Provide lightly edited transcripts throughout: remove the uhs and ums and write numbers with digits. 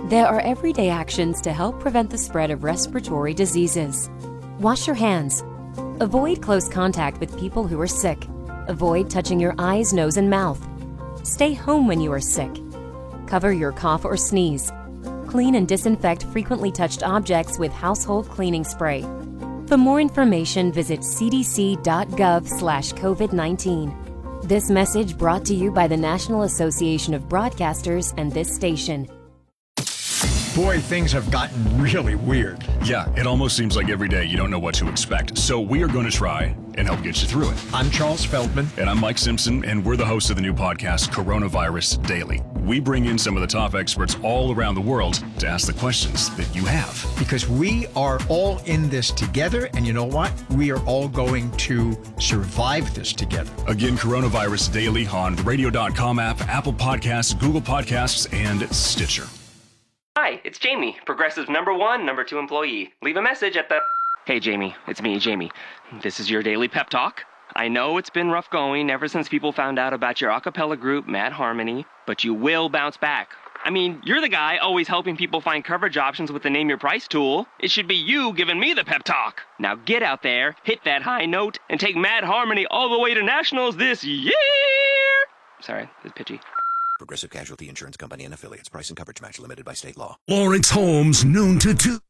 There are everyday actions to help prevent the spread of respiratory diseases. Wash your hands. Avoid close contact with people who are sick. Avoid touching your eyes, nose, and mouth. Stay home when you are sick. Cover your cough or sneeze. Clean and disinfect frequently touched objects with household cleaning spray. For more information, visit cdc.gov/COVID-19. This message brought to you by the National Association of Broadcasters and this station. Boy, things have gotten really weird. Yeah, it almost seems like every day you don't know what to expect. So we are going to try and help get you through it. I'm Charles Feldman. And I'm Mike Simpson, and we're the hosts of the new podcast, Coronavirus Daily. We bring in some of the top experts all around the world to ask the questions that you have. Because we are all in this together, and you know what? We are all going to survive this together. Again, Coronavirus Daily on the Radio.com app, Apple Podcasts, Google Podcasts, and Stitcher. Hi, it's Jamie, Progressive's number 2 employee. Leave a message at the... Hey, Jamie, it's me, Jamie. This is your daily pep talk. I know it's been rough going ever since people found out about your a cappella group, Mad Harmony, but you will bounce back. I mean, you're the guy always helping people find coverage options with the Name Your Price tool. It should be you giving me the pep talk. Now get out there, hit that high note, and take Mad Harmony all the way to nationals this year! Sorry, it's pitchy. Progressive Casualty Insurance Company and Affiliates. Price and coverage match limited by state law. Lawrence Holmes, noon to 2.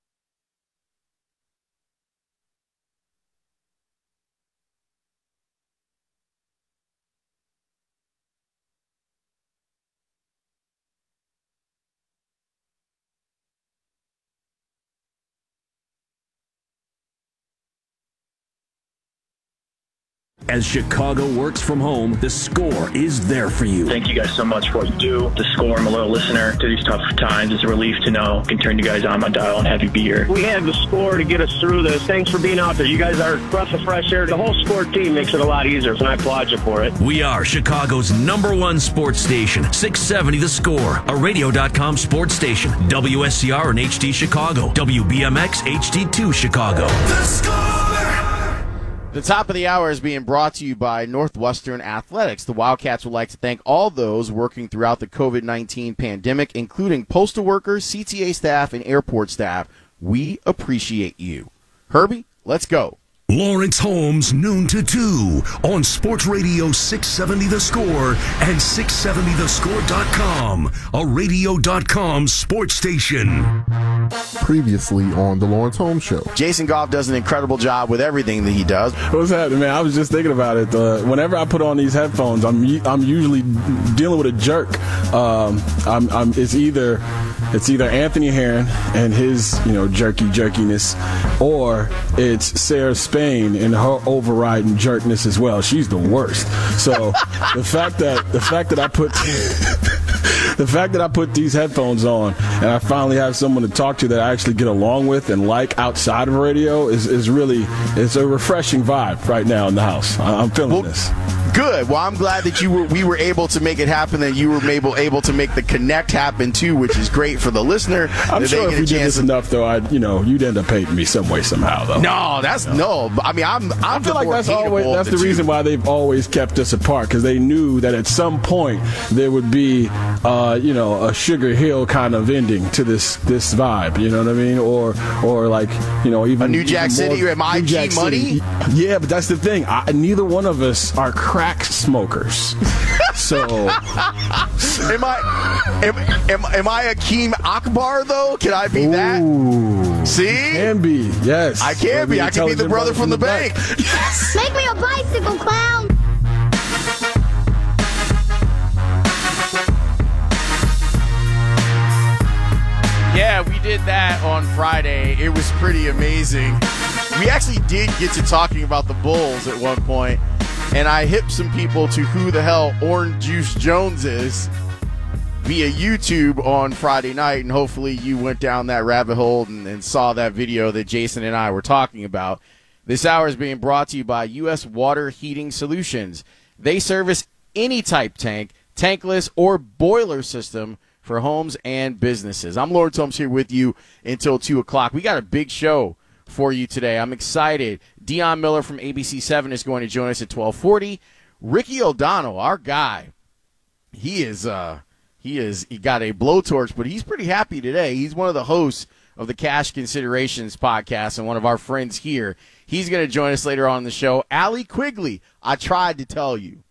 As Chicago works from home, the Score is there for you. Thank you guys so much for what you do. The Score, I'm a loyal listener to these tough times. It's a relief to know I can turn you guys on my dial and have you be here. We have the Score to get us through this. Thanks for being out there. You guys are a breath of fresh air. The whole Score team makes it a lot easier, and I applaud you for it. We are Chicago's #1 sports station, 670 The Score, a Radio.com sports station, WSCR and HD Chicago, WBMX HD2 Chicago. The Score! The top of the hour is being brought to you by Northwestern Athletics. The Wildcats would like to thank all those working throughout the COVID-19 pandemic, including postal workers, CTA staff, and airport staff. We appreciate you. Herbie, let's go. Lawrence Holmes, noon to 2 on Sports Radio 670 The Score and 670thescore.com, a Radio.com sports station. Previously on the Lawrence Holmes Show. Jason Goff does an incredible job with everything that he does. What's happening, man? I was just thinking about it. Whenever I put on these headphones, I'm usually dealing with a jerk. It's either Anthony Herron and his jerkiness, or it's Sarah Spain and her overriding jerkness as well. She's the worst. So the fact that I put these headphones on and I finally have someone to talk to that I actually get along with and like outside of radio is really, it's a refreshing vibe right now in the house. I'm feeling this. Good. Well, I'm glad that we were able to make it happen, and you were able to make the connect happen too, which is great for the listener. I'm sure if you did this enough, though, you'd end up paying me some way somehow, though. No, no. I mean, I feel like that's the reason why they've always kept us apart, because they knew that at some point there would be, a Sugar Hill kind of ending to this vibe. You know what I mean? Or like, even a New Jack City or MIG Money. Yeah, but that's the thing. Neither one of us are crack smokers. So am I Akeem Akbar though? Can I be that? See? Can be. Yes. I can be. I can be the brother from the bank. Yes. Make me a bicycle clown. Yeah, we did that on Friday. It was pretty amazing. We actually did get to talking about the Bulls at one point. And I hipped some people to who the hell Orange Juice Jones is via YouTube on Friday night, and hopefully you went down that rabbit hole and saw that video that Jason and I were talking about. This hour is being brought to you by U.S. Water Heating Solutions. They service any type tank, tankless, or boiler system for homes and businesses. I'm Lawrence Holmes here with you until 2 o'clock. We got a big show for you today. I'm excited. Dion Miller from ABC7 is going to join us at 12:40. Ricky O'Donnell, our guy, he is He got a blowtorch, but he's pretty happy today. He's one of the hosts of the Cash Considerations podcast and one of our friends here. He's going to join us later on in the show. Allie Quigley, I tried to tell you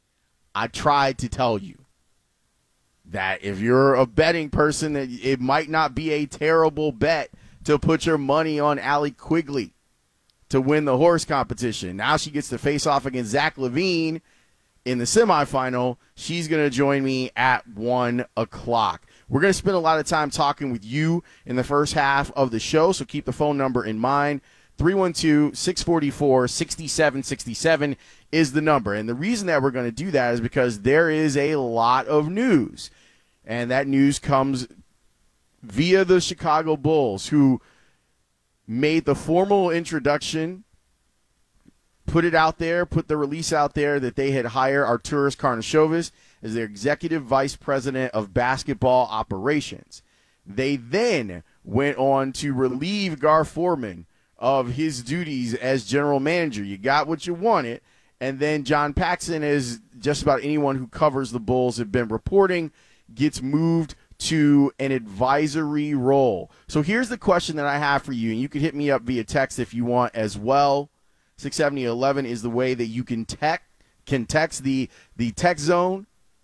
that if you're a betting person, that it might not be a terrible bet to put your money on Allie Quigley to win the horse competition. Now she gets to face off against Zach Levine in the semifinal. She's going to join me at 1 o'clock. We're going to spend a lot of time talking with you in the first half of the show, so keep the phone number in mind. 312-644-6767 is the number. And the reason that we're going to do that is because there is a lot of news. And that news comes via the Chicago Bulls, who made the formal introduction, put it out there, put the release out there that they had hired Arturas Karnisovas as their executive vice president of basketball operations. They then went on to relieve Gar Forman of his duties as general manager. You got what you wanted. And then John Paxson, as just about anyone who covers the Bulls have been reporting, gets moved to an advisory role. So here's the question that I have for you, and you can hit me up via text if you want as well. 670-11 is the way that you can text the text zone,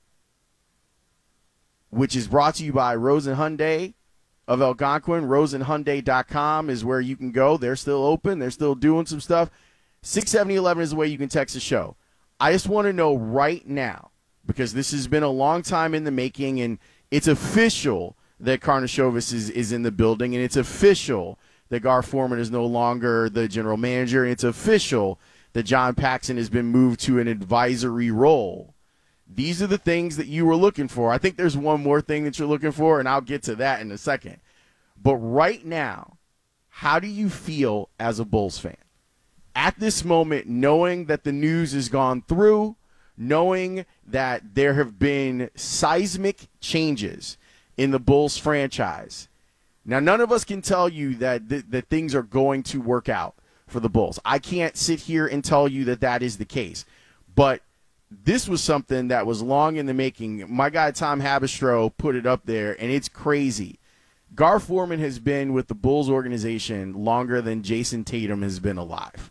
which is brought to you by Rosen Hyundai of Algonquin. RosenHyundai.com is where you can go. They're still open. They're still doing some stuff. 670-11 is the way you can text the show. I just want to know right now, because this has been a long time in the making, and it's official that Karnisovas is in the building, and it's official that Gar Forman is no longer the general manager, and it's official that John Paxson has been moved to an advisory role. These are the things that you were looking for. I think there's one more thing that you're looking for, and I'll get to that in a second. But right now, how do you feel as a Bulls fan? At this moment, knowing that the news has gone through, knowing that there have been seismic changes in the Bulls franchise. Now, none of us can tell you that things are going to work out for the Bulls. I can't sit here and tell you that that is the case. But this was something that was long in the making. My guy Tom Habistro put it up there, and it's crazy. Gar Forman has been with the Bulls organization longer than Jason Tatum has been alive.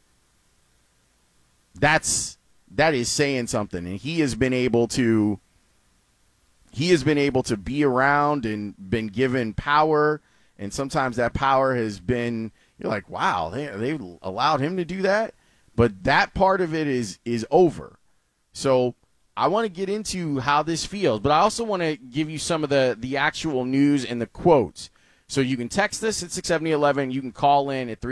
That is saying something, and he has been able to be around and been given power, and sometimes that power has been, you're like, wow, they allowed him to do that, but that part of it is over. So I want to get into how this feels, but I also want to give you some of the actual news and the quotes. So you can text us at 670-11. You can call in at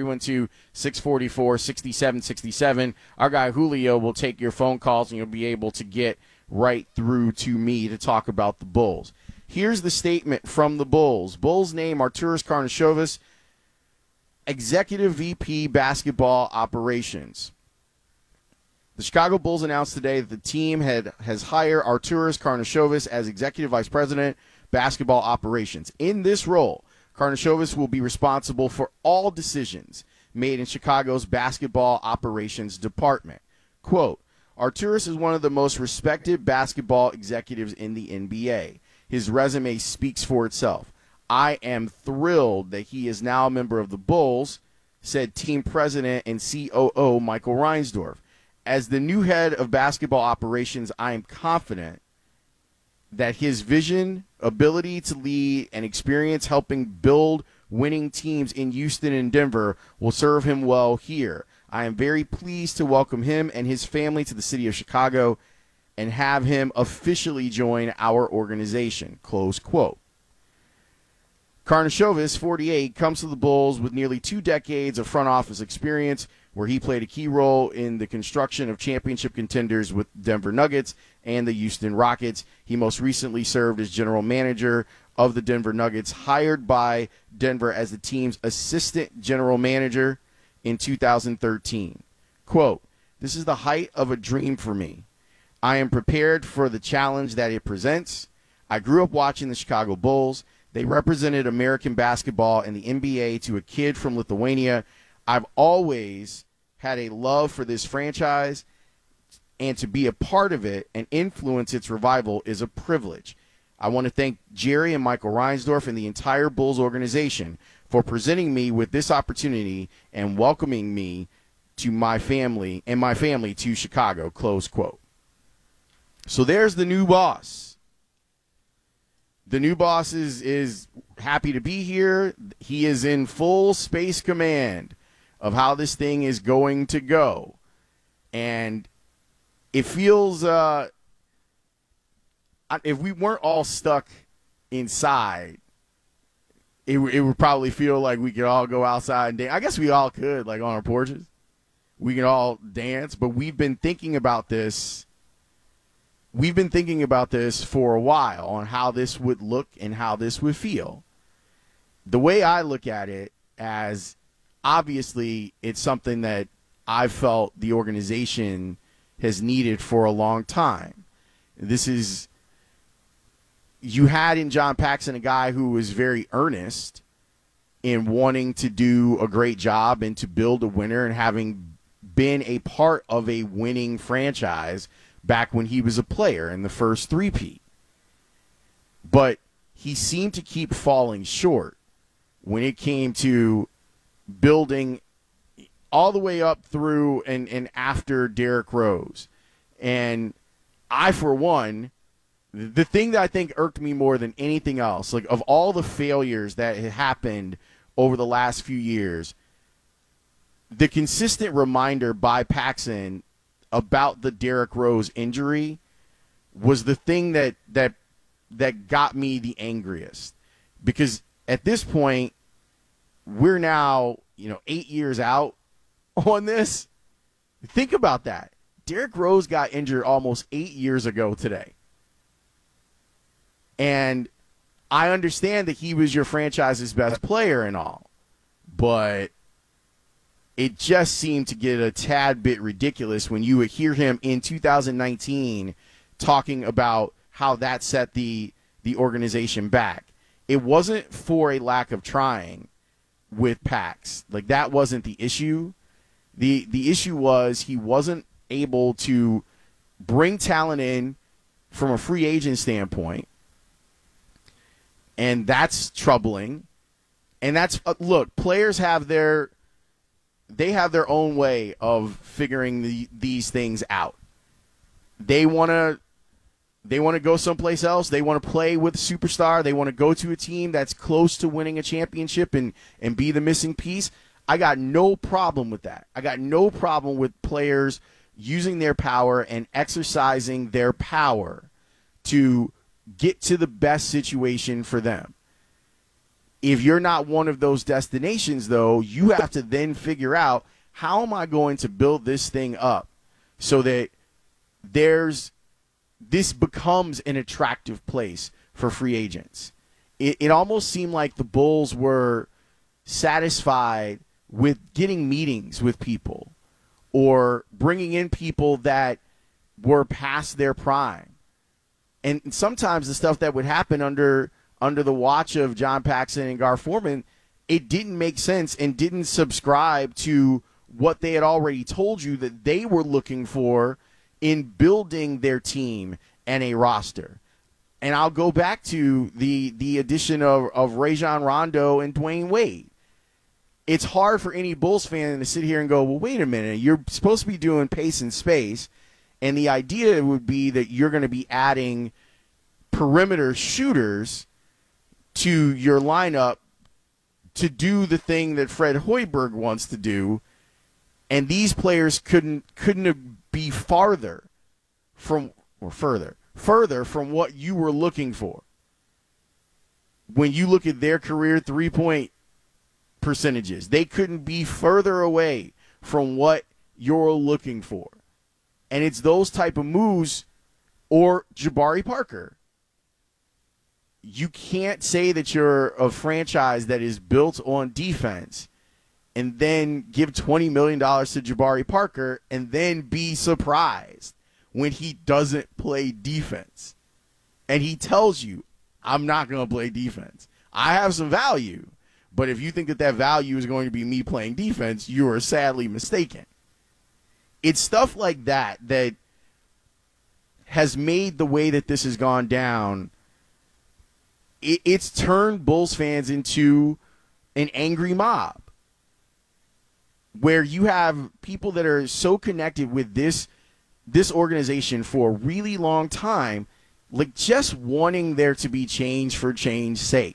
312-644-6767. Our guy Julio will take your phone calls, and you'll be able to get right through to me to talk about the Bulls. Here's the statement from the Bulls. Bulls name Arturas Karnisovas Executive VP Basketball Operations. The Chicago Bulls announced today that the team has hired Arturas Karnisovas as Executive Vice President, Basketball Operations. In this role, Karnisovas will be responsible for all decisions made in Chicago's basketball operations department. Quote, Arturas is one of the most respected basketball executives in the NBA. His resume speaks for itself. I am thrilled that he is now a member of the Bulls, said team president and COO Michael Reinsdorf. As the new head of basketball operations, I am confident that his vision, ability to lead, and experience helping build winning teams in Houston and Denver will serve him well here. I am very pleased to welcome him and his family to the city of Chicago and have him officially join our organization. Close quote. Karnisovas, 48, comes to the Bulls with nearly 2 decades of front office experience, where he played a key role in the construction of championship contenders with Denver Nuggets and the Houston Rockets. He most recently served as general manager of the Denver Nuggets, hired by Denver as the team's assistant general manager in 2013. Quote, this is the height of a dream for me. I am prepared for the challenge that it presents. I grew up watching the Chicago Bulls. They represented American basketball and the NBA to a kid from Lithuania. I've always had a love for this franchise, and to be a part of it and influence its revival is a privilege. I want to thank Jerry and Michael Reinsdorf and the entire Bulls organization for presenting me with this opportunity and welcoming me to my family and my family to Chicago, close quote. So there's the new boss. The new boss is happy to be here. He is in full space command of how this thing is going to go. And it feels, if we weren't all stuck inside, it would probably feel like we could all go outside and dance. I guess we all could, like on our porches. We can all dance, but we've been thinking about this. We've been thinking about this for a while on how this would look and how this would feel. The way I look at it, as obviously it's something that I've felt the organization has needed for a long time. This is, you had in John Paxson a guy who was very earnest in wanting to do a great job and to build a winner, and having been a part of a winning franchise back when he was a player in the first three-peat. But he seemed to keep falling short when it came to building all the way up through and after Derrick Rose. And I, for one, the thing that I think irked me more than anything else, like of all the failures that had happened over the last few years, the consistent reminder by Paxson about the Derrick Rose injury was the thing that got me the angriest. Because at this point, we're now, 8 years out on this. Think about that. Derrick Rose got injured almost 8 years ago today. And I understand that he was your franchise's best player and all, but it just seemed to get a tad bit ridiculous when you would hear him in 2019 talking about how that set the organization back. It wasn't for a lack of trying with Pax. Like, that wasn't the issue. The issue was he wasn't able to bring talent in from a free agent standpoint, and that's troubling. And that's look, players have their own way of figuring these things out. They want to go someplace else. They want to play with a superstar. They want to go to a team that's close to winning a championship and be the missing piece. I got no problem with that. I got no problem with players using their power and exercising their power to get to the best situation for them. If you're not one of those destinations, though, you have to then figure out, how am I going to build this thing up so that this becomes an attractive place for free agents. It almost seemed like the Bulls were satisfied with getting meetings with people or bringing in people that were past their prime. And sometimes the stuff that would happen under the watch of John Paxson and Gar Forman, it didn't make sense and didn't subscribe to what they had already told you that they were looking for in building their team and a roster. And I'll go back to the addition of Rajon Rondo and Dwayne Wade. It's hard for any Bulls fan to sit here and go, well, wait a minute, you're supposed to be doing pace and space, and the idea would be that you're going to be adding perimeter shooters to your lineup to do the thing that Fred Hoiberg wants to do, and these players couldn't be farther from what you were looking for. When you look at their career three-point percentages, they couldn't be further away from what you're looking for. And it's those type of moves, or Jabari Parker. You can't say that you're a franchise that is built on defense and then give $20 million to Jabari Parker and then be surprised when he doesn't play defense. And he tells you, I'm not going to play defense. I have some value, but if you think that value is going to be me playing defense, you are sadly mistaken. It's stuff like that that has made the way that this has gone down it's turned Bulls fans into an angry mob, where you have people that are so connected with this organization for a really long time, like just wanting there to be change for change's sake.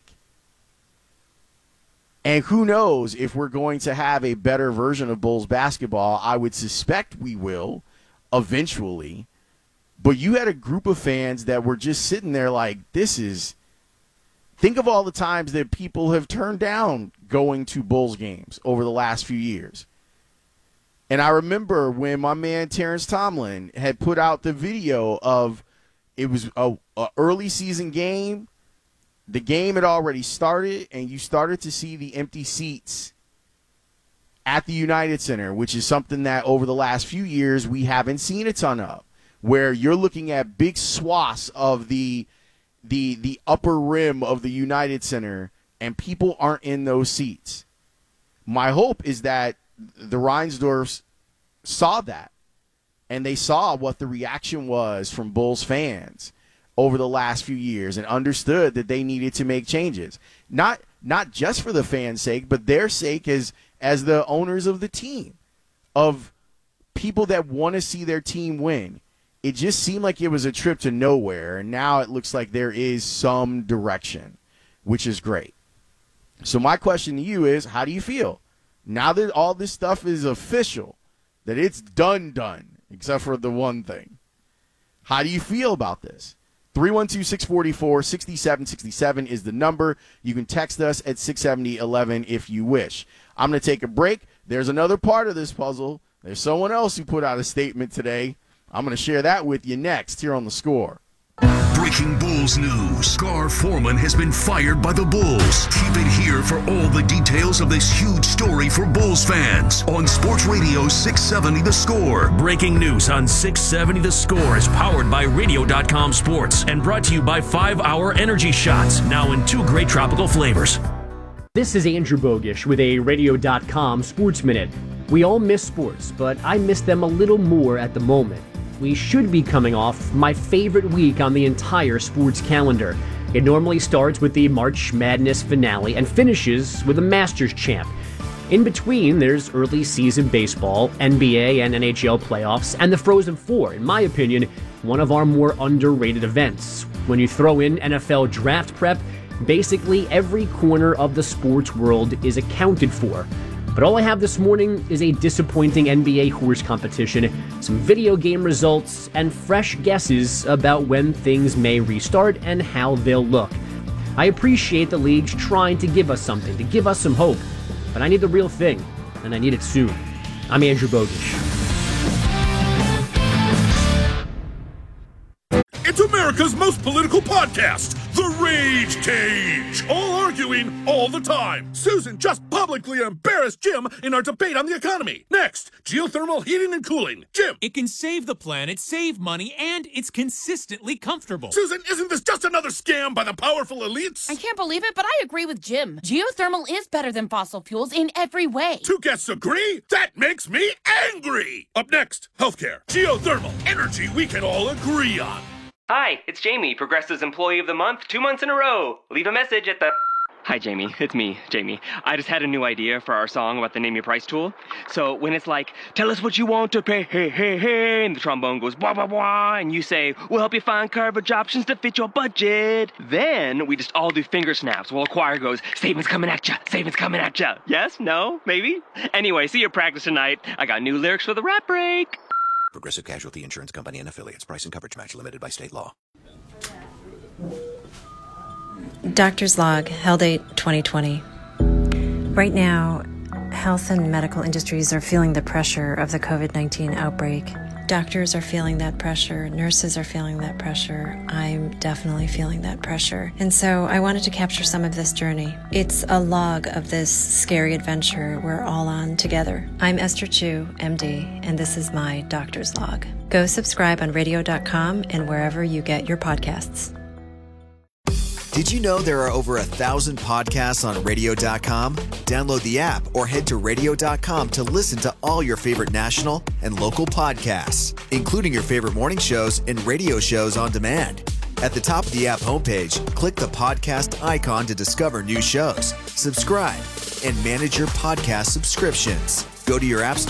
And who knows if we're going to have a better version of Bulls basketball. I would suspect we will eventually. But you had a group of fans that were just sitting there like, think of all the times that people have turned down going to Bulls games over the last few years. And I remember when my man Terrence Tomlin had put out the video of, it was a early season game. The game had already started, and you started to see the empty seats at the United Center, which is something that over the last few years we haven't seen a ton of, where you're looking at big swaths of the upper rim of the United Center, and people aren't in those seats. My hope is that the Reinsdorfs saw that, and they saw what the reaction was from Bulls fans over the last few years and understood that they needed to make changes. Not just for the fans' sake, but their sake as the owners of the team, of people that want to see their team win. It just seemed like it was a trip to nowhere, and now it looks like there is some direction, which is great. So my question to you is, how do you feel? Now that all this stuff is official, that it's done, except for the one thing. How do you feel about this? 312-644-6767 is the number. You can text us at 670-11 if you wish. I'm going to take a break. There's another part of this puzzle. There's someone else who put out a statement today. I'm going to share that with you next here on The Score. Breaking Bulls news. Scar Foreman has been fired by the Bulls. Keep it here for all the details of this huge story for Bulls fans on Sports Radio 670 The Score. Breaking news on 670 The Score is powered by Radio.com Sports and brought to you by 5 Hour Energy Shots, now in 2 great tropical flavors. This is Andrew Bogish with a Radio.com Sports Minute. We all miss sports, but I miss them a little more at the moment. We should be coming off my favorite week on the entire sports calendar. It normally starts with the March Madness finale and finishes with a Masters champ. In between, there's early season baseball, NBA and NHL playoffs, and the Frozen Four, in my opinion, one of our more underrated events. When you throw in NFL draft prep, basically every corner of the sports world is accounted for. But all I have this morning is a disappointing NBA horse competition, some video game results, and fresh guesses about when things may restart and how they'll look. I appreciate the leagues trying to give us something, to give us some hope, but I need the real thing, and I need it soon. I'm Andrew Bogish. It's America's most political podcast, The Rage Cage. All arguing all the time. Susan just publicly embarrassed Jim in our debate on the economy. Next, geothermal heating and cooling. Jim. It can save the planet, save money, and it's consistently comfortable. Susan, isn't this just another scam by the powerful elites? I can't believe it, but I agree with Jim. Geothermal is better than fossil fuels in every way. 2 guests agree? That makes me angry. Up next, healthcare. Geothermal. Energy we can all agree on. Hi, it's Jamie, Progressive's Employee of the Month, 2 months in a row. Leave a message at the... Hi, Jamie. It's me, Jamie. I just had a new idea for our song about the Name Your Price tool. So when it's like, tell us what you want to pay, hey, hey, hey, and the trombone goes, blah, blah, blah, and you say, we'll help you find coverage options to fit your budget. Then we just all do finger snaps while a choir goes, savings coming at ya, savings coming at ya. Yes? No? Maybe? Anyway, see you at practice tonight. I got new lyrics for the rap break. Progressive Casualty Insurance Company and Affiliates. Price and coverage match limited by state law. Doctor's Log, Hell Date 2020. Right now, health and medical industries are feeling the pressure of the COVID-19 outbreak. Doctors are feeling that pressure. Nurses are feeling that pressure. I'm definitely feeling that pressure. And so I wanted to capture some of this journey. It's a log of this scary adventure we're all on together. I'm Esther Chu, MD, and this is my Doctor's Log. Go subscribe on radio.com and wherever you get your podcasts. Did you know there are over 1,000 podcasts on radio.com? Download the app or head to radio.com to listen to all your favorite national and local podcasts, including your favorite morning shows and radio shows on demand. At the top of the app homepage, click the podcast icon to discover new shows, subscribe, and manage your podcast subscriptions. Go to your App Store